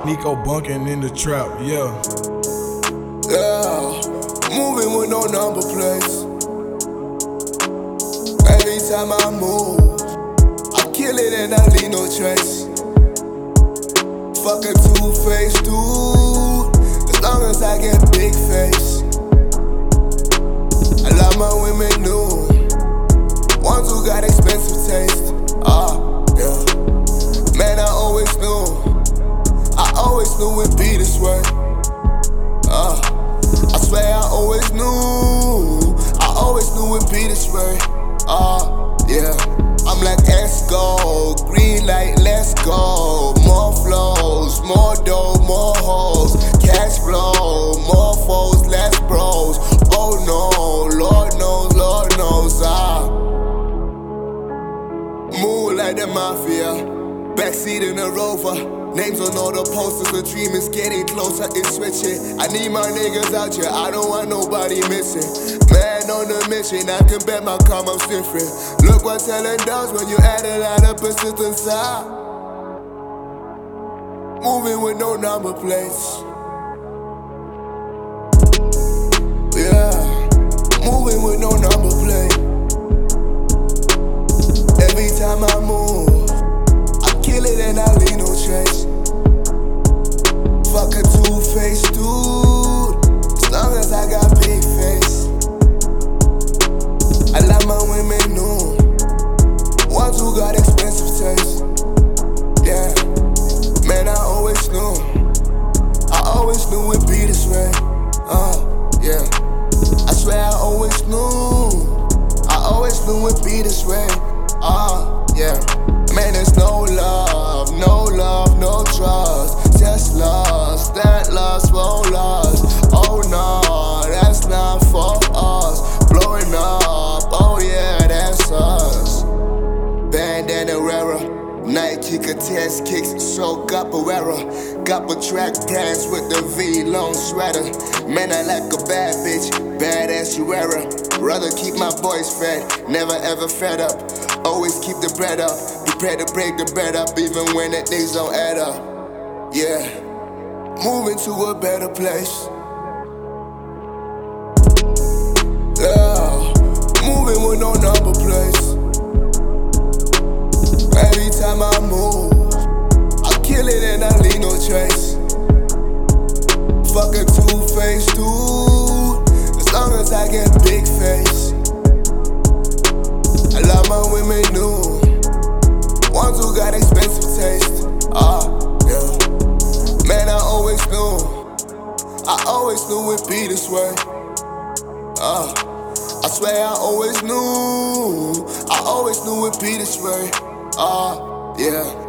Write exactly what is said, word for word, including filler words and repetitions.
Nico bunking in the trap, yeah. Yeah, moving with no number plates. Every time I move, I kill it and I leave no trace. Fucking two-faced dude, as long as I get big face. I love my women new, ones who got expensive taste. Ah, uh, yeah. Man, I always knew, I always knew it'd be this way. Ah, uh, I swear I always knew, I always knew it'd be this way. Ah, uh, yeah. I'm like Esco, green light, let's go. More flows, more dough, more hoes, cash flow, more foes, less bros. Oh no, Lord knows, Lord knows, ah. Move like the mafia, backseat in a Rover. Names on all the posters, the dream is getting closer, it's switching. I need my niggas out here, I don't want nobody missing. Man on a mission, I can bet my karma's different. Look what talent does when you add a lot of persistence. Ah, moving with no number plates. Yeah, moving with no number plate. Every time I move, I kill it and I leave no trace. Fuck a two-faced dude, as long as I got big face. I love my women new, ones who got expensive taste. Yeah, man, I always knew, I always knew it'd be this way. Uh, yeah, I swear I always knew, I always knew it'd be this way. Uh, yeah, man, there's no love, no love, no trust, just lost, that lost won't last. Oh no, that's not for us. Blowing up, oh yeah, that's us. Bandana wearer, Nike contest kicks, so capoeira. Couple track pants with the V long sweater. Man, I like a bad bitch, badass you wear her. Rather keep my boys fed, never ever fed up. Always keep the bread up, prepare to break the bread up, even when the days don't add up. Yeah, moving to a better place. Yeah, moving with no number plates. Every time I move, I kill it and I leave no trace. Fucking two-faced dude, as long as I get big face. I love my women new, ones who got expensive taste. Ah, yeah. Man, I always knew, I always knew it'd be this way. Ah, I swear I always knew, I always knew it'd be this way. Ah, yeah.